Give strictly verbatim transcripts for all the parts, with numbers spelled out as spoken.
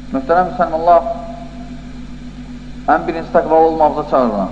Mühtərəm müsəlmanlar, ən birinci təqvalı olmağıza çağırıram.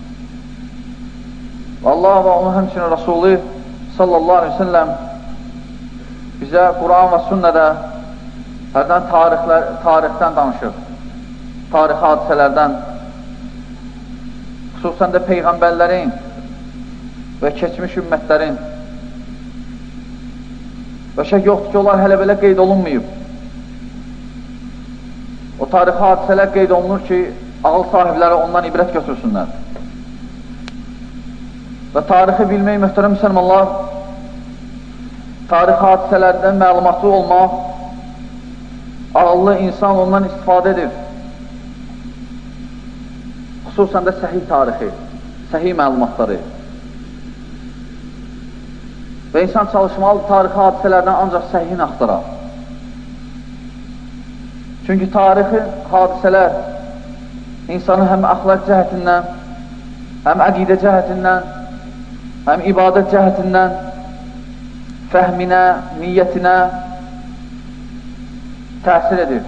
Allah və onun həmçinin Rasulü sallallahu aleyhi ve sellem bizə Quran və sünnədə hərdən tarixdən danışır, tarixi hadisələrdən, xüsusən də Peyğəmbərlərin və keçmiş ümmətlərin və şək yoxdur ki, onlar hələ belə qeyd olunmayıb. O tarixi hadisələr qeyd olunur ki, ağıl sahibləri ondan ibrət götürsünlər. Və tarixi bilmək, möhtərəm müsəlmanlar, tarixi hadisələrdən məlumatlı olmaq, ağıllı insan ondan istifadə edir. Xüsusən də səhih tarixi, səhih məlumatları. Və insan çalışmalı tarixi hadisələrdən ancaq səhihini axtarar. Çünki tarixi hadisələr insanı həm əxlaq cəhətindən, həm əqidə cəhətindən, həm ibadət cəhətindən, fəhminə, niyyətinə təsir edir.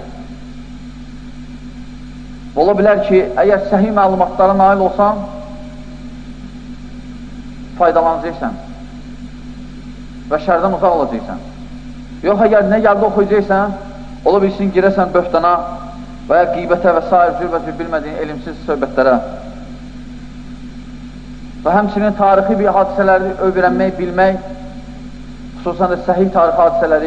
Ola bilər ki, əgər səhih məlumatlara nail olsan, faydalanacaqsan və şərdən uzaq olacaqsan. Yox, əgər nə gəldi oxuyacaqsan, ola bilsin, girəsən böhtana və ya qeybətə və s. cürbəcür bilmədiyin elimsiz söhbətlərə və həmçinin tarixi bir hadisələri öyrənmək, bilmək, xüsusən də səhih tarixi hadisələri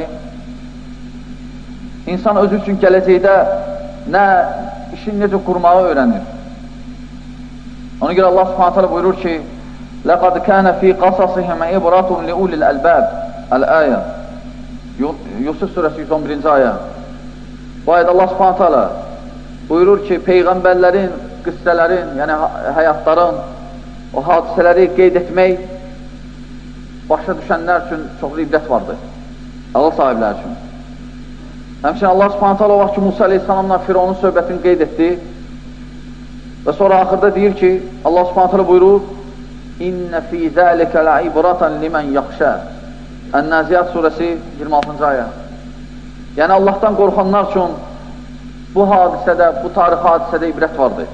insan özü üçün gələcəkdə nə işin necə qurmağı öyrənir. Ona görə Allah subhanət hələ buyurur ki, لَقَدْ كَانَ فِي قَصَصِهِمْ عِبْرَةٌ لِأُولِي الْأَلْبَابِ Əl-Əyə Yusuf surəsi yüz on birinci ayə. Bu ayədə Allah subhanət hələ buyurur ki, Peyğəmbərlərin, qıssələrin, yəni həyatların, o hadisələri qeyd etmək başa düşənlər üçün çoxlu ibrət vardır, ağıl sahiblər üçün. Həmçinin Allah subhanət hələ o vaxt ki, Musa aleyhissalamla Fironun söhbətini qeyd etdi və sonra axırda deyir ki, Allah subhanət hələ buyurur İnnə fī zəlikə lə'ibratan limən yaxşə Ən-Nəziyyat surəsi iyirmi altıncı ayə. Yəni Allahdan qorxanlar üçün bu hadisədə, bu tarix hadisədə ibrət vardır.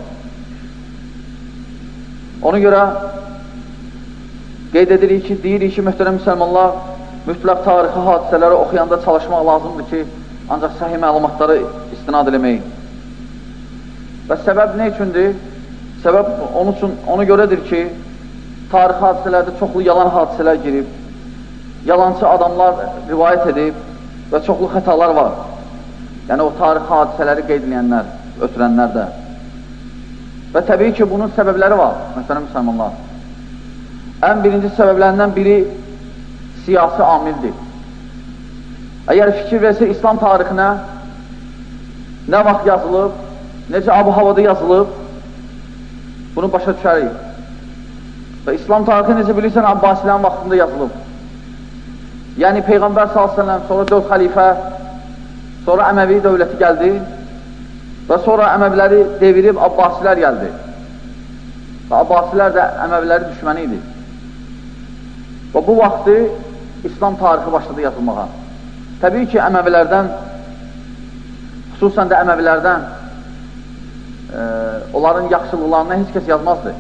Ona görə qeyd edirik ki, deyirik ki, möhtərəm müsəlmanlar, mütləq tarixi hadisələri oxuyanda çalışmaq lazımdır ki, ancaq səhih məlumatları istinad eləmək. Və səbəb nə üçündür? Səbəb onun üçün, ona görədir ki, tarixi hadisələrdə çoxlu yalan hadisələr girib, yalancı adamlar rivayət edib və çoxlu xətalar var. Yəni o tarixi hadisələri qeydləyənlər, ötürənlər də. Və təbii ki, bunun səbəbləri var, məsələn, müsəlmanlar. Ən birinci səbəblərindən biri siyasi amildir. Əgər fikir versə İslam tarixinə nə vaxt yazılıb, necə abu-havada yazılıb, bunu başa düşərik. Və İslam tarixi necə bilirsən, Abbasilərin vaxtında yazılıb. Yəni Peyğəmbər sallallahu əleyhi və səlləm, sonra dörd xəlifə, sonra Əməvi dövləti gəldi və sonra Əməviləri devirib Abbasilər gəldi. Və Abbasilər də Əməviləri düşməni idi. Və bu vaxtı İslam tarixi başladı yazılmağa. Təbii ki, Əməvilərdən, xüsusən də Əməvilərdən e, onların yaxşılıqlarına heç kəs yazmazdı.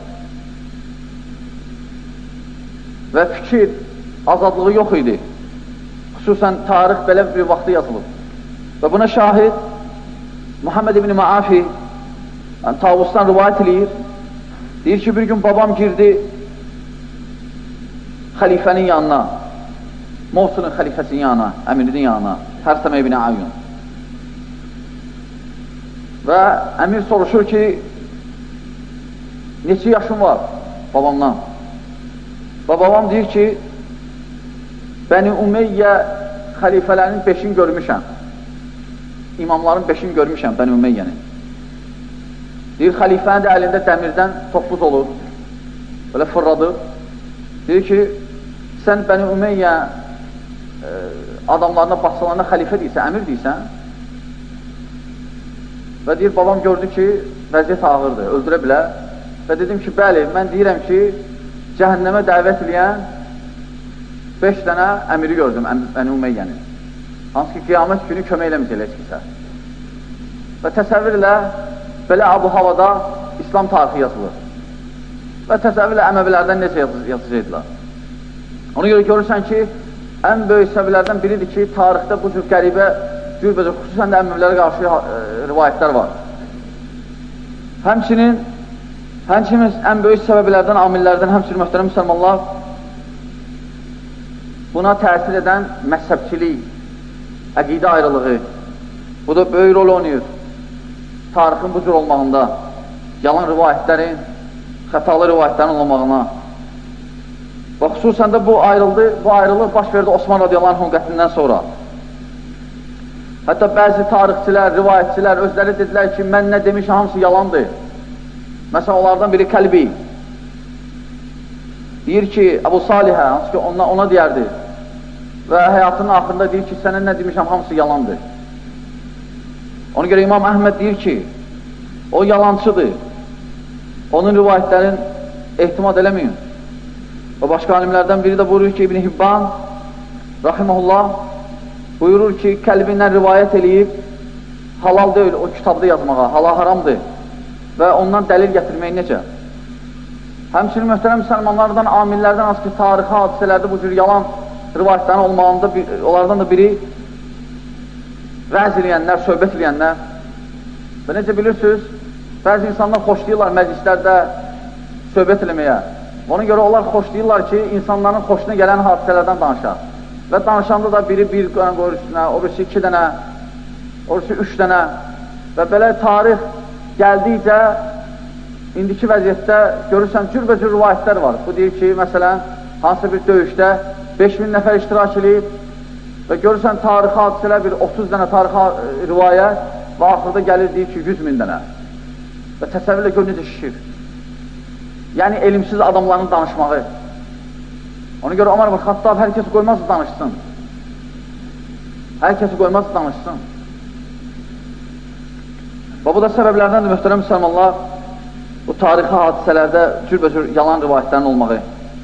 Və fikir azadlığı yox idi. Xüsusən tarix belə bir vaxtı yazılıb. Və buna şahid Muhammed ibn Maafi yəni, Tavusdan rivayət edir. Deyir ki, bir gün babam girdi xəlifənin yanına, Mosulun xəlifəsinin yanına, əmirinin yanına, Hərsəm ibn Ayyun. Və əmir soruşur ki, neçə yaşın var babamdan? Və babam deyir ki, Bəni Umeyyə xəlifələrin beşini görmüşəm. İmamların beşini görmüşəm Bəni Umeyyənin. Deyir, xəlifənin də əlində dəmirdən topuz olur, belə fırladır. Deyir ki, sən Bəni Umeyyə e, adamlarına, başçılarına xəlifə deyirsən, əmir deyirsən. Və deyir, babam gördü ki, vəziyyət ağırdır, öldürə bilər. Və dedim ki, bəli, mən deyirəm ki, cəhənnəmə dəvət eləyən beş dənə əmiri gördüm, Bəni Umeyyənin. Hansı ki, qiyamət günü kömək eləməyəcək heç kəsə. Və təsəvvür ilə belə abu havada İslam tarixi yazılır. Və təsəvvür ilə Əməvilərdən necə yazacaqdılar. Ona görə görürsən ki, ən böyük səbəblərdən biridir ki, tarixdə bu cür qəribə, cürbəcə, xüsusən də Əməvilərə qarşı e, rivayətlər var. Həmçinin, həmçinin ən böyük səbəblərdən, amillərdən, həmçinin möhtərəm müsəlmanlar, buna təsir edən məzhəbçilik, əqidə ayrılığı, bu da böyük rol oynayır. Tarixin bu cür olmağında, yalan rivayətlərin, xətalı rivayətlərin olmağına və xüsusən də bu ayrıldı, bu ayrılıq baş verdi Osman radiyallahu anh qətlindən sonra. Hətta bəzi tarixçilər, rivayətçilər özləri dedilər ki, mən nə demişəm, hamısı yalandır. Məsələn, onlardan biri Kəlbi. Deyir ki, Əbu Salihə, hansı ki ona, ona deyərdi və həyatının axırında deyir ki, sənə nə demişəm, hamısı yalandır. Ona görə İmam Əhməd deyir ki, o yalancıdır. Onun rivayətlərin ehtimad eləməyin. Və başqa alimlərdən biri də buyurur ki, İbn Hibban, rahiməhullah, buyurur ki, Kəlbindən rivayət eləyib, halal deyil o kitabda yazmağa, halal haramdır və ondan dəlil gətirmək necə? Həmçinin möhtərəm müsəlmanlardan, amillərdən az ki, tarixi hadisələrdə bu cür yalan rivayətlərin olmağında, onlardan da biri vəz eləyənlər, söhbət eləyənlər və necə bilirsiniz, bəzi insanlar xoşlayırlar məclislərdə söhbət eləməyə. Ona görə onlar xoşlayırlar ki, insanların xoşuna gələn hadisələrdən danışar. Və danışanda da biri bir dənə qoyur üstünə, o birisi iki dənə, o birisi üç dənə və belə tarix gəldikcə, indiki vəziyyətdə görürsən, cürbəcür rivayətlər var. Bu deyir ki, məsələn, hansı bir döyüşdə beş min nəfər iştirak edib və görürsən, tarixi hadisələr bir otuz dənə tarixi rivayət və axırda gəlir deyir ki, yüz min dənə. Və təsəvvürlə gör necə şişir. Yəni, elmsiz adamların danışmağı. Ona görə Ömər ibn Xattab hər kəsi qoymaz danışsın. Hər kəsi qoymaz danışsın. Və bu da səbəblərdəndir, möhtərəm müsəlmanlar, bu tarixi hadisələrdə cürbəcür yalan rivayətlərin olmağı.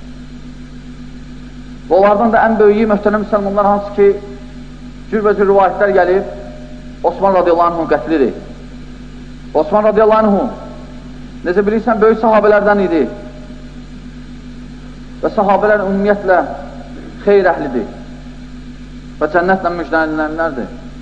Və onlardan da ən böyüyü, möhtərəm müsəlmanlar, hansı ki, cürbəcür rivayətlər gəlib, Osman radiyallahu anh qətlidir. Osman radiyallahu anh, necə bilirsən, böyük sahabələrdən idi. Və sahabələr ümumiyyətlə xeyr əhlidir və cənnətlə müjdələnlərdir.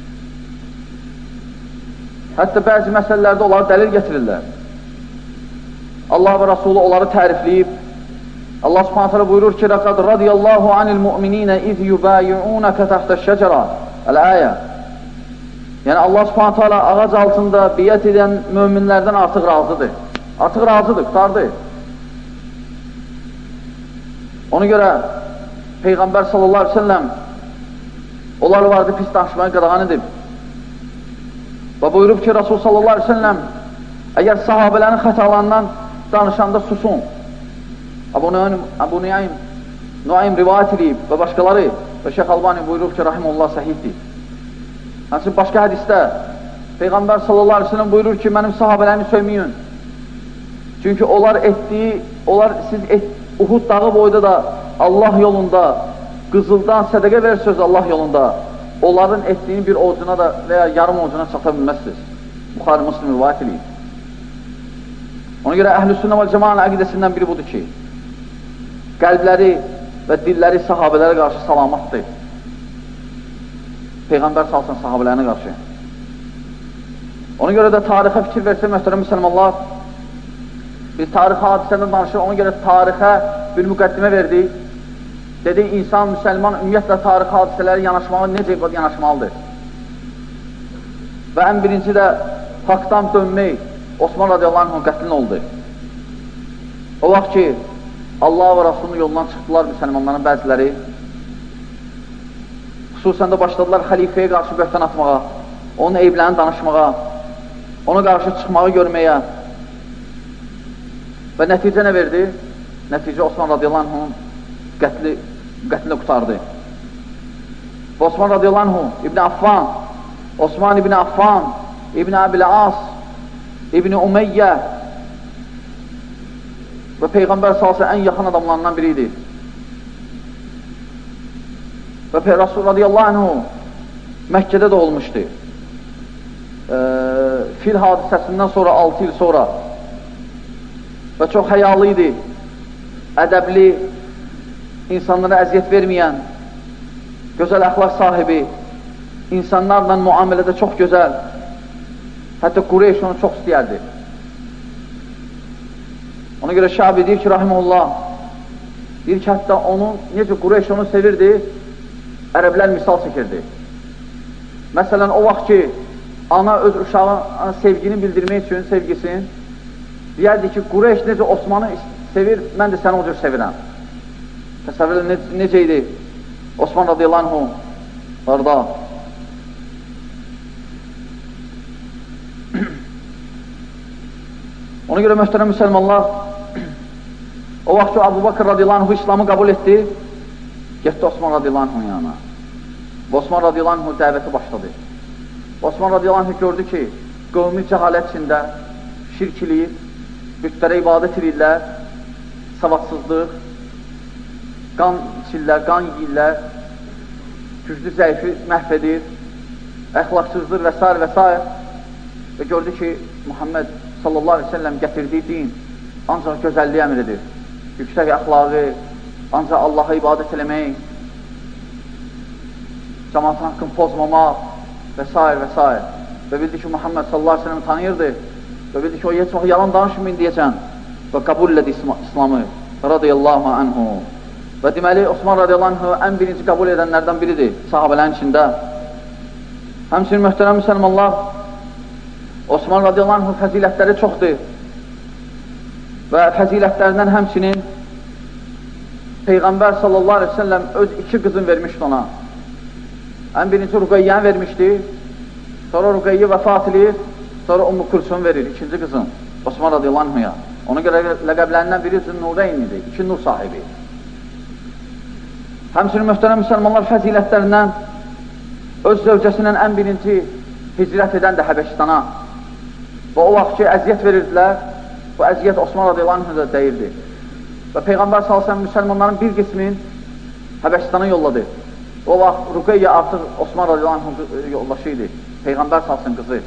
Hətta bəzi məsələlərdə onları dəlil gətirirlər. Allah və Rasulü onları tərifləyib. Allah subhanət hələ buyurur ki, Rəqad radiyallahu anil mu'mininə iz yubayi'unəkə təxtə şəcərə. Əl-əyə. Yəni Allah subhanət hələ ağac altında biyyət edən möminlərdən artıq razıdır. Artıq razıdır, qutardır. Ona görə Peyğəmbər sallallahu aleyhi ve sellem onlar vardı pis danışmaya qadağan edib. Və buyurub ki, Rasul sallallahu aleyhi ve sellem əgər sahabələrin xətalarından danışanda susun. Əbu Nuaym, Nuaym rivayət edib və başqaları və Şeyx Albani buyurub ki, rahimullah səhiddir. Həmçinin başqa hədisdə Peyğəmbər sallallahu aleyhi ve sellem buyurur ki, mənim sahabələrimi söyməyin. Çünki onlar etdiyi, onlar siz et, Uhud dağı boyda da Allah yolunda, qızıldan sədəqə verirsiniz Allah yolunda, onların etdiyini bir ovucuna da və ya yarım ovucuna çata bilməzsiniz. Buxari Müslim rivayət edib. Ona görə Əhl-i Sünnə və Cəmaənin əqidəsindən biri budur ki, qəlbləri və dilləri sahabələrə qarşı salamatdır. Peyğəmbər salsın sahabələrinə qarşı. Ona görə də tarixə fikir versə, möhtərəm müsəlmanlar, biz tarixi hadisədən danışır, ona görə tarixə bir müqəddimə verdik. Dedik, insan, müsəlman ümumiyyətlə tarixi hadisələri yanaşmağı necə yanaşmalıdır? Və ən birinci də haqdan dönmək, Osman radiyallahu anh qətlin oldu. O vaxt ki, Allah və Rasulunun yolundan çıxdılar müsəlmanların bəziləri, xüsusən də başladılar xəlifəyə qarşı böhtan atmağa, onun eyblərini danışmağa, ona qarşı çıxmağı görməyə. Və nəticə nə verdi? Nəticə Osman radiyallahu anh qətli, qətli qutardı. Və Osman radiyallahu anh, İbn Affan, Osman İbn Affan, İbn Əbil-As, İbn Umeyyə və Peyğəmbər salsı ən yaxın adamlarından biri idi. Və Rasul radiyallahu anh Məkkədə də olmuşdu. Ee, fil hadisəsindən sonra, altı il sonra və çox həyalı idi, ədəbli, insanlara əziyyət verməyən, gözəl əxlaq sahibi, insanlarla müamilədə çox gözəl, hətta Qureyş onu çox istəyərdi. Ona görə Şabi deyir ki, rahimullah, deyir ki, hətta onu, necə Qureyş onu sevirdi, ərəblər misal çəkirdi. Məsələn, o vaxt ki, ana öz uşağın sevgini bildirmək üçün, sevgisini, deyərdi ki, Qureyş necə Osmanı sevir, mən də səni o cür sevirəm. Təsəvvür ne, necə idi? Osman radiyallahu anh orada. Ona görə möhtərəm müsəlmanlar, o vaxt ki, Abu Bakr radiyallahu anh İslamı qəbul etdi, getdi Osman radiyallahu anh yanına. Osman radiyallahu anh dəvəti başladı. Osman radiyallahu anh gördü ki, qövmi cəhalət içində şirk eləyir, bütlərə ibadət edirlər, savadsızlıq, qan içirlər, qan yiyirlər, güclü zəifi məhv edir, əxlaqsızdır və s. və s. Və gördü ki, Muhammed sallallahu aleyhi ve sellem gətirdiyi din ancaq gözəlliyi əmr edir, yüksək əxlaqı, ancaq Allaha ibadət eləmək, cəmaatın haqqını pozmamaq və s. və s. Və bildi ki, Muhammed sallallahu aleyhi ve sellem tanıyırdı və bildi ki, o heç vaxt yalan danışmayın deyəcən və qəbul elədi İslamı radiyallahu anhu. Və deməli, Osman radiyallahu anhu ən birinci qəbul edənlərdən biridir sahabələrin içində. Həmçinin möhtərəm müsəlmanlar, Osman radiyallahu anhu fəzilətləri çoxdur və fəzilətlərindən həmçinin Peyğəmbər sallallahu aleyhi ve sellem öz iki qızını vermişdi ona. Ən birinci Ruqayyəni vermişdi, sonra Ruqayyi vəfat edir, sonra Ümmü Kulsum verir, ikinci qızın Osman radiyallahu anhuya. Ona görə ləqəblərindən biri Zünnurayn idi, iki nur sahibi. Həmçinin möhtərəm müsəlmanlar fəzilətlərindən öz zövcəsindən ən birinci hicrət edən də Həbəşistana və o vaxt ki, əziyyət verirdilər, bu əziyyət Osman radiyallahu anhu da deyirdi. Və Peyğəmbər sallallahu aleyhi ve sellem müsəlmanların bir qismin Həbəşistana yolladı. O vaxt Ruqayyə artıq Osman radiyallahu anhu yoldaşı idi, Peyğəmbər sallallahu aleyhi ve sellem qızı.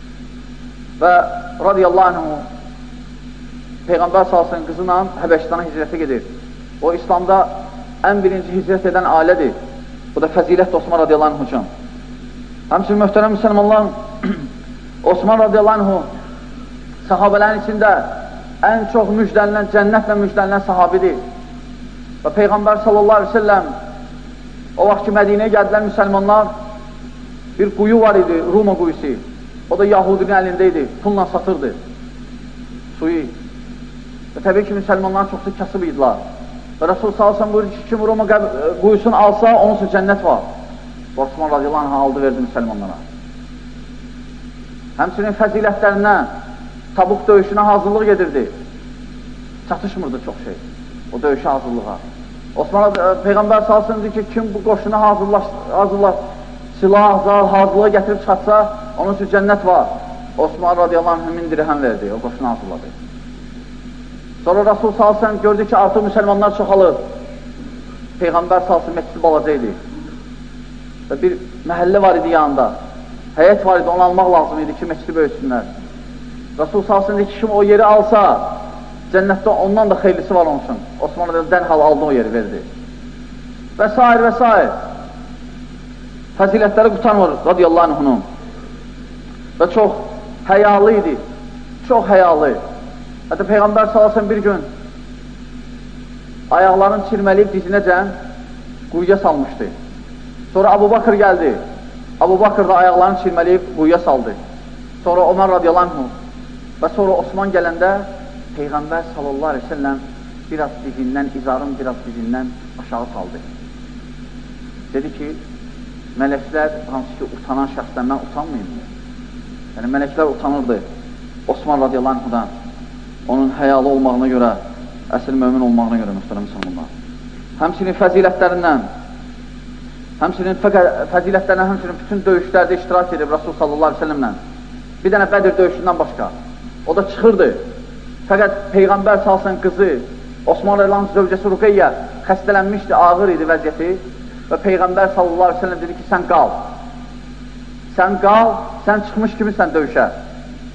Və radiyallahu anhu Peyğəmbər sallallahu aleyhi ve sellem qızı ilə Həbəşistana hicrətə gedir. O, İslamda ən birinci hicrət edən ailədir. Bu da fəzilət Osman radiyallahu anhu üçün. Həmçinin möhtərəm müsəlmanlar, Osman radiyallahu anhu sahabələrin içində ən çox müjdələnən, cənnətlə müjdələnən sahabidir. Və Peyğəmbər sallallahu aleyhi ve sellem o vaxt ki, Mədinəyə gəldilər müsəlmanlar, bir quyu var idi, Ruma quyusu. O da Yahudinin əlində idi, pulla satırdı suyu. Və təbii ki, müsəlmanlar çox da kasıb idilər. Və Rasul sallallahu aleyhi ve sellem buyurdu ki, kim Roma quyusunu alsa, onun üçün cənnət var. Osman radiyallahu anh aldı, verdi müsəlmanlara. Həmçinin fəzilətlərindən Tabuq döyüşünə hazırlıq edirdi. Çatışmırdı çox şey, o döyüşə hazırlığa. Osman Peyğəmbər sallallahu aleyhi ve sellem deyir ki, kim bu qoşuna hazırlaş, hazırlaş, silah, zal, hazırlığa gətirib çıxartsa, onun üçün cənnət var. Osman radiyallahu anh min dirhəm verdi, o qoşuna hazırladı. Sonra Rasul sallallahu aleyhi ve sellem gördü ki, artıq müsəlmanlar çoxalır. Peyğəmbər sallallahu aleyhi ve sellem məscid balaca idi. Və bir məhəllə var idi yanında. Həyət var idi, onu almaq lazım idi ki, məscidi böyütsünlər. Rasul sallallahu aleyhi ve sellem deyir ki, kim o yeri alsa, cənnətdə ondan da xeylisi var onun üçün. Osman radiyallahu anh dərhal aldı o yeri, verdi. Və s. və s. Fəzilətləri qutarmır radiyallahu anhunun. Və çox həyalı idi, çox həyalı. Hətta Peyğəmbər sallallahu aleyhi ve sellem bir gün ayaqlarını çirməliyib dizinəcən quyuya salmışdı. Sonra Abu Bakır gəldi. Abu Bakır da ayaqlarını çirməliyib quyuya saldı. Sonra Ömər radiyallahu anhu və sonra Osman gələndə Peyğəmbər sallallahu aleyhi ve sellem biraz dizindən, izarın biraz dizindən aşağı saldı. Dedi ki, mələklər hansı ki utanan şəxsləndən utanmayın mı? Yəni mələklər utanırdı Osman radiyallahu anhudan, onun həyalı olmağına görə, əsl mömin olmağına görə müstərəm insanlar. Həmçinin fəzilətlərindən, həmçinin fəzilətlərindən, həmçinin bütün döyüşlərdə iştirak edib Rasul sallallahu aleyhi ve sellemlə. Bir dənə Bədir döyüşündən başqa. O da çıxırdı. Fəqət Peyğəmbər sallallahu aleyhi ve sellem qızı, Osman radiyallahu anh zövcəsi Ruqayyə xəstələnmişdi, ağır idi vəziyyəti və Peyğəmbər sallallahu aleyhi ve sellem dedi ki, sən qal. Sən qal, sən çıxmış kimi sən döyüşə.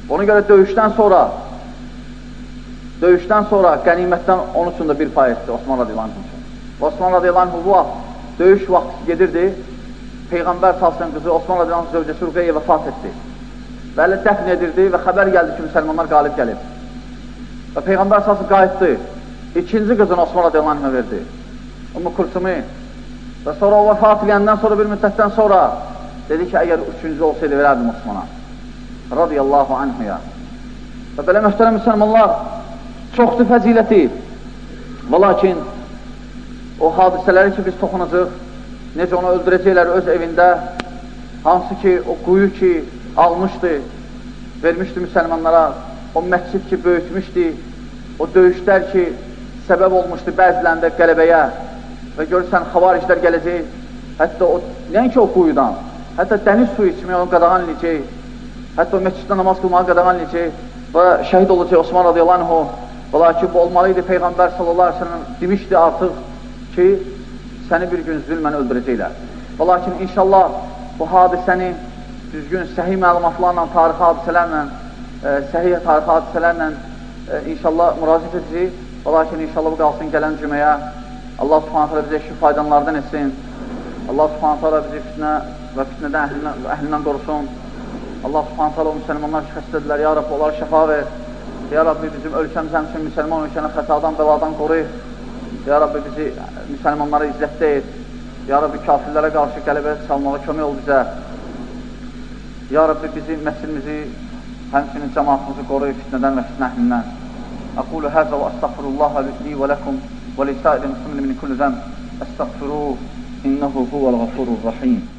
Ona görə döyüşdən sonra döyüşdən sonra qənimətdən onun üçün də bir pay etdi Osman radiyallahu anh üçün. Osman radiyallahu anh bu vaxt, döyüş vaxtı gedirdi, Peyğəmbər salsın qızı Osman radiyallahu anh zövcəsi Ruqeyyə vəfat etdi. Və elə dəfn edirdi və xəbər gəldi ki, müsəlmanlar qalib gəlib. Və Peyğəmbər salsın qayıtdı, ikinci qızını Osman radiyallahu anh verdi, Ümmü Kulsumi. Və sonra o vəfat edəndən sonra, bir müddətdən sonra dedi ki, əgər üçüncü olsaydı verərdim Osmana radiyallahu anhuya. Və belə möhtərəm müsəlmanlar, çoxdur fəziləti. Və lakin o hadisələri ki, biz toxunacaq, necə onu öldürəcəklər öz evində, hansı ki, o quyu ki, almışdı, vermişdi müsəlmanlara, o məscid ki, böyütmüşdü, o döyüşlər ki, səbəb olmuşdu bəzilərində qələbəyə və görürsən, xavariclər gələcək, hətta o, nəinki o quyudan, hətta dəniz suyu içməyə onu qadağan edəcək, hətta o məsciddə namaz qılmağı qadağan edəcək və şəhid olacaq Osman radiyallahu anhu. Və lakin bu olmalıydı, Peyğəmbər sallallahu aleyhi ve sellem demişdi artıq ki, səni bir gün zülmən öldürəcəklər. Və lakin inşallah bu hadisəni düzgün, səhih məlumatlarla, tarixi hadisələrlə, e, səhih tarixi hadisələrlə e, inşallah müraciət edəcək. Və lakin inşallah bu qalsın gələn cüməyə. Allah subhanət hələ bizə işi faydanlardan etsin. Allah subhanət hələ bizi fitnə və fitnədən əhlindən, əhlindən qorusun. Allah subhanət hələ o müsəlmanlar ki, xəstədirlər, ya Rabbi, onları şəfa ver. Ya Rabbi, bizim ölkəmiz həmçin müsəlman ölkəni xətadan, bəladan qoruyur. Ya Rabbi, bizi müsəlmanlara izzətdə et. Ya Rabbi, kafirlərə qarşı qələbə çalmağa kömək ol bizə. Ya Rabbi, bizi, məsilimizi, həmçinin cəmaatımızı qoruyur fitnədən və fitnə əhlindən. أقول هذا وأستغفر الله لي ولكم ولسائر المسلمين من كل ذنب استغفروه إنه هو الغفور الرحيم.